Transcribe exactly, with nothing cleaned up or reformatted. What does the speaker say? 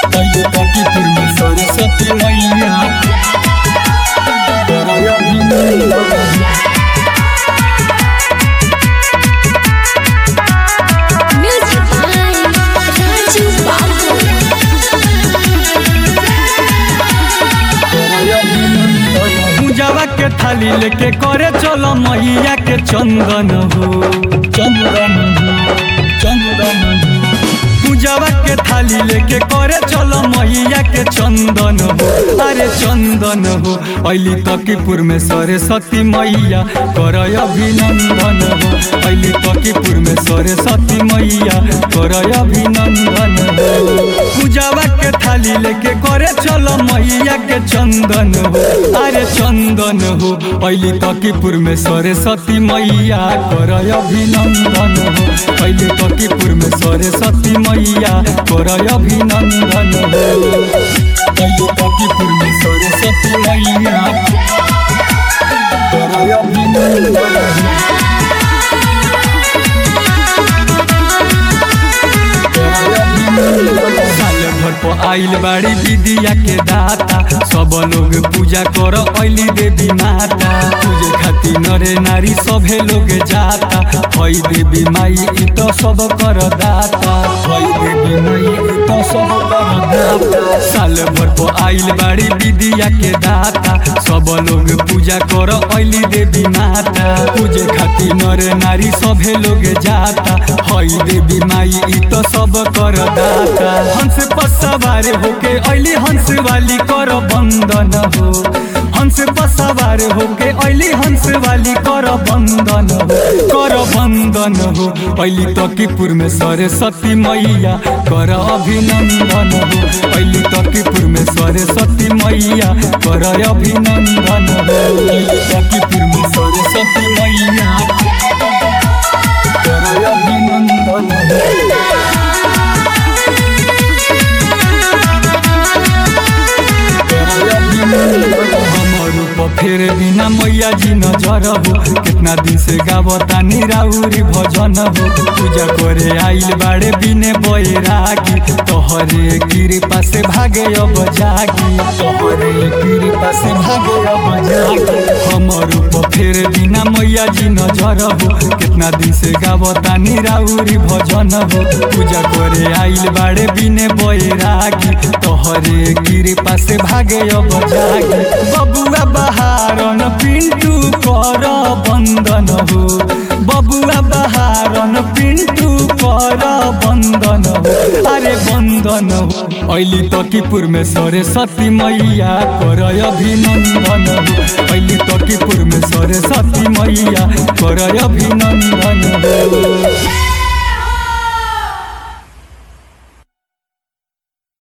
अइले तकीपुर में सरस्वती मैया करे अभिनंदन। पूजावा के थाली लेके करे चलो मैया के चंदन हो चंदन हो चंदन हो। पूजावा के थाली लेके करे चलो मैया के चंदन हो अरे चंदन हो। अइली तकीपुर में सरस्वती मैया करे अभिनंदन हो। अइली तकीपुर में सरस्वती मैया करे अभिनंदन हो। पूजावा के थाली लेके करे चलो मैया के चंदन हो अरे चंदन हो। अइली तकीपुर में सरस्वती मैया करे अभिनंदन हो। अइली तकीपुर में सरस्वती मैया करे अभिनंदन हो। अइली तकीपुर में सरस्वती मैया करे अभिनंदन हो। साल भर पर आइल बाड़ी विद्या के दाता सब लोग पूजा कर अइली देवी माता। पूजे खातिर नरे नारी सभे लोग जाता हई देवी माई इ तो सब कर दाता हई देवी माई इ तो सब कर दाता। साल भर पर आइल बाड़ी विद्या के दाता सब लोग पूजा कर अइली देवी माता। पूजे खातिर नरे नारी सभे लोग जाता हई देवी माई इ तो सब कर दाता। हंस पर सवार होके अइली हंस वाली कर बंदन हो। हंस पर सवार होके अइली हंस वाली कर बंदन हो कर बंदन हो। अइली तकीपुर में सरस्वती मैया कर अभिनंदन हो। अइली तकीपुर में सरस्वती मैया कर अभिनंदन हो। अइली तकीपुर में सरस्वती मैया कर अभिनंदन हो। फेर बिना मैया जी नजर हो कितना दिन से गावता निराउरी भजन हो। पूजा करे आइल बाड़े बिने बैरागी तोहरे कृपा से भागे अब जागी तोहरे कृपा से भागे अब जागी। हमर ऊपर फेर बिना मैया जी नजर हो कितना दिन से गावता निराउरी भजन हो। पूजा करे आइल बाड़े बिने बैरागी तोहरे कृपा से भागे अब जागी। बबुआ बहारन पिंटू कर बंदन हो। बबुआ बहारन पिंटू कर बंदन हो अरे बंदन हो। अइली तकीपुर में सरस्वती मैया कर अभिनंदन हो। अइली तकीपुर में सरस्वती मैया कर अभिनंदन हो।